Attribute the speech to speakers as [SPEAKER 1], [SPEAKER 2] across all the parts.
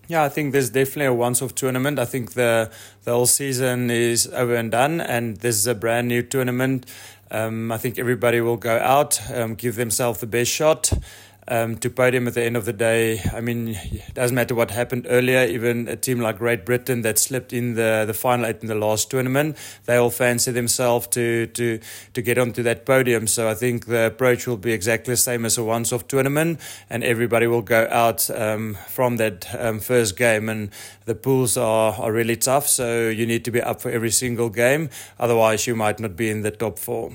[SPEAKER 1] Yeah, I think there's definitely a once-off tournament. I think the whole season is over and done, and this is a brand new tournament. I think everybody will go out, give themselves the best shot. To podium at the end of the day. I mean, it doesn't matter what happened earlier. Even a team like Great Britain that slipped in the final eight in the last tournament, they all fancy themselves to get onto that podium. So I think the approach will be exactly the same as a once-off tournament, and everybody will go out from that first game. And the pools are really tough, so you need to be up for every single game. Otherwise, you might not be in the top four.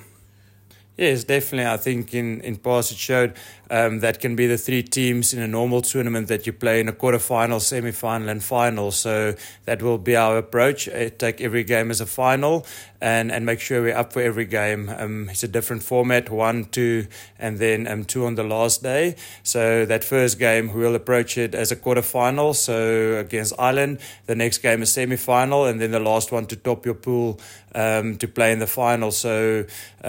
[SPEAKER 1] Yes, definitely. I think in past it showed that can be the three teams in a normal tournament that you play in a quarterfinal, semi-final and final. So that will be our approach. Take every game as a final and make sure we're up for every game. It's a different format, 1, 2, and then 2 on the last day. So that first game, we'll approach it as a quarterfinal, so against Ireland. The next game is semi-final, and then the last one to top your pool to play in the final. So,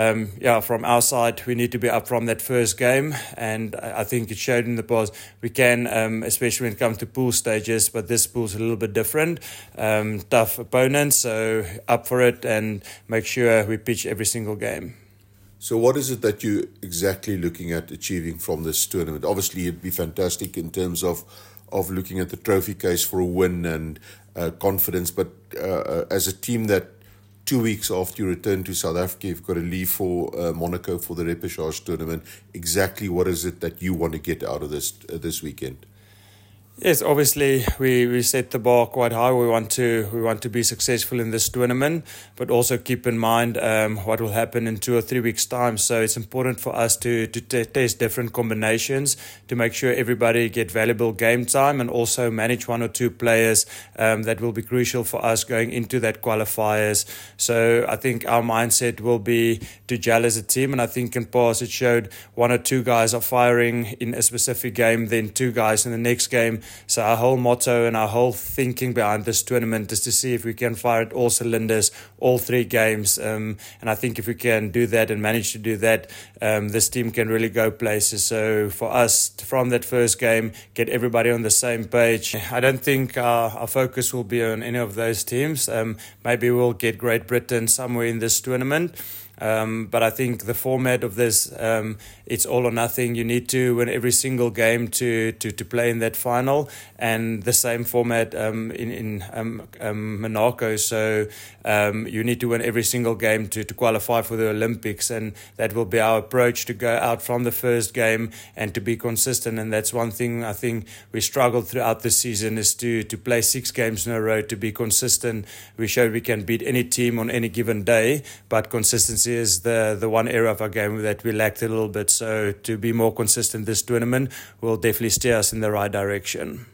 [SPEAKER 1] from our side, we need to be up from that first game, and I think it showed in the past we can, especially when it comes to pool stages, but this pool's a little bit different. Tough opponents, so up for it and make sure we pitch every single game.
[SPEAKER 2] So what is it that you're exactly looking at achieving from this tournament? Obviously, it'd be fantastic in terms of looking at the trophy case for a win and confidence, but as a team that 2 weeks after you return to South Africa, you've got to leave for Monaco for the repechage tournament. Exactly what is it that you want to get out of this weekend?
[SPEAKER 1] Yes, obviously we set the bar quite high. We want to be successful in this tournament, but also keep in mind what will happen in 2 or 3 weeks' time. So it's important for us to test different combinations to make sure everybody get valuable game time, and also manage 1 or 2 players that will be crucial for us going into that qualifiers. So I think our mindset will be to gel as a team, and I think in past it showed 1 or 2 guys are firing in a specific game, then 2 guys in the next game. So our whole motto and our whole thinking behind this tournament is to see if we can fire at all cylinders, all 3 games. And I think if we can do that and manage to do that, this team can really go places. So for us, from that first game, get everybody on the same page. I don't think our focus will be on any of those teams. Maybe we'll get Great Britain somewhere in this tournament. But I think the format of this, it's all or nothing. You need to win every single game to play in that final, and the same format in Monaco. So you need to win every single game to qualify for the Olympics, and that will be our approach, to go out from the first game and to be consistent. And that's one thing I think we struggled throughout the season, is to play 6 games in a row, to be consistent. We showed we can beat any team on any given day, but consistency is the one area of our game that we lacked a little bit. So to be more consistent this tournament will definitely steer us in the right direction.